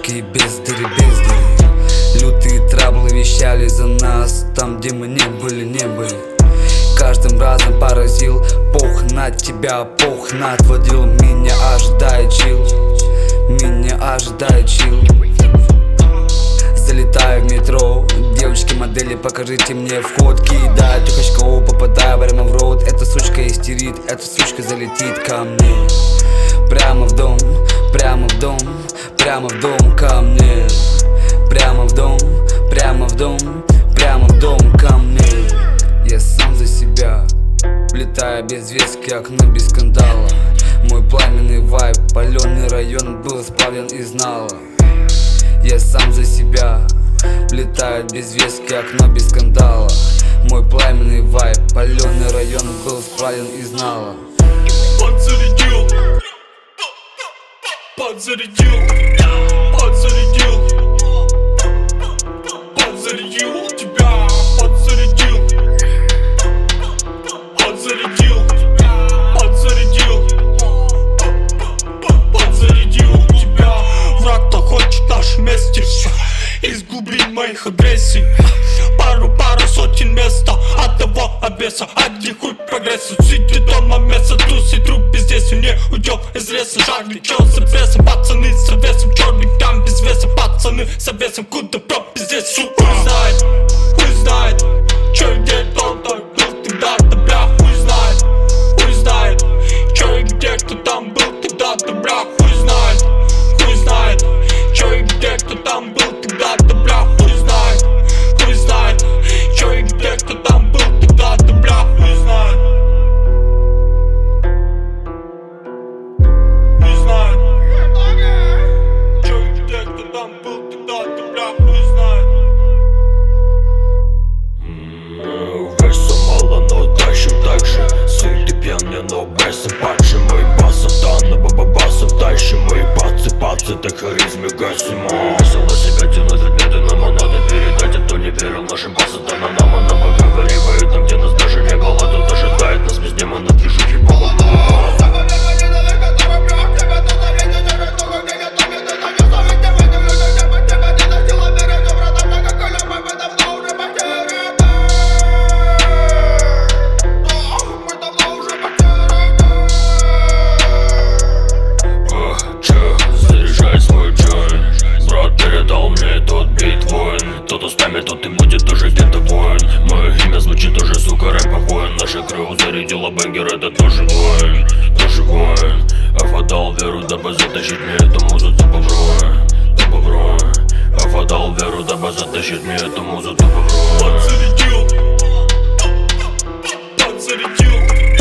Жестокие бездари. Лютые траблы вещали за нас там, где мы не были. Каждым разом поразил. Пох на тебя, пох на отводил. Меня ожидает чил. Залетаю в метро. Девочки-модели, покажите мне вход. Кидаю трехочково, попадаю прямо в рот. Эта сучка истерит, эта сучка залетит ко мне. Прямо в дом ко мне. Прямо в дом ко мне. Я сам за себя, влетая без вески, окно без скандала. Мой пламенный вайб, паленый район был сплавлен из нала. Я сам за себя, влетаю без вески, окно без скандала. Мой пламенный вайб, паленый район был сплавлен из нала. Подзарядил тебя, подзарядил тебя. Враг-то хочет наши мести из глубин моих агрессий. Пару сотен места от того обеса. Один хуй прогресса, сидит дома место. Тусит трупы здесь, у не уйдет из леса. Жагли, чё за прессом, пацаны с весом. Черный там без веса, пацаны с весом. Куда пропи здесь, сука? Хуй знает, чё и где кто-то был тогда-то, бля. Хуй знает, чё и где кто там был тогда-то, бля. Хуй знает, чё и где кто там был тогда-то, бля. Хуй знает, чё и где кто там был тогда-то, бля. Хуй знает, чё и где кто там был тогда-то, бля. Хуй знает. Веса мало, но тащим так же. Суть и пьян, мне но бесом падшим. Мы басом, да, на баба-басом тащим. Мы пацы, так харизме гасим. Весело себя тянуть предметы, нам надо передать. А кто не верил нашим басам, да на нам она поговаривает. Там, где нас даже не было, тут ожидает нас без демона движухи пола. Кто-то спамит, тот и будет тоже где-то воин. Мое имя звучит тоже, сука, рэпа воин. Наша кровь зарядила бенгер, это тоже воин. Афа дал веру, дабы затащить мне эту музу тупо в рой. Афа дал веру, дабы затащить мне эту музу тупо в рой. Подзарядил